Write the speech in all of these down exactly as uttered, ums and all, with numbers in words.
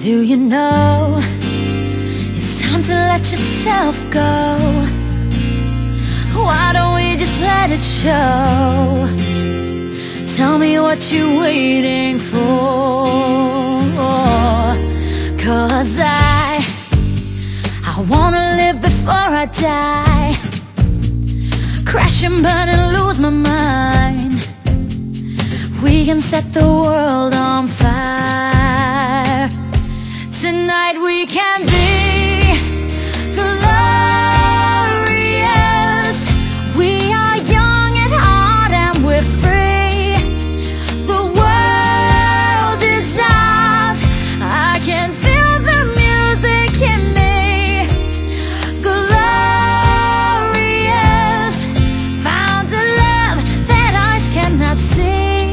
Do you know it's time to let yourself go? Why don't we just let it show? Tell me what you're waiting for. 'Cause I I wanna live before I die, crash and burn and lose my mind. We can set the world on fire. Tonight we can be glorious. We are young at heart and we're free. The world is ours. I can feel the music in me. Glorious, found a love that eyes cannot see.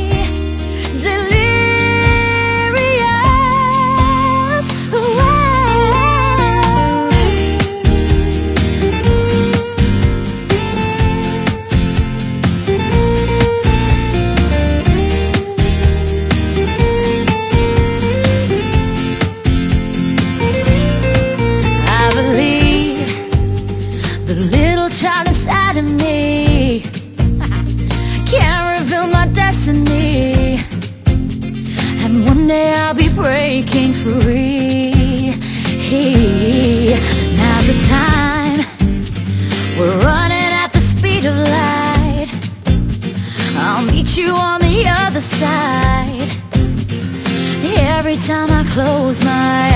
The little child inside of me can't reveal my destiny, and one day I'll be breaking free. Now's the time, we're running at the speed of light. I'll meet you on the other side. Every time I close my eyes,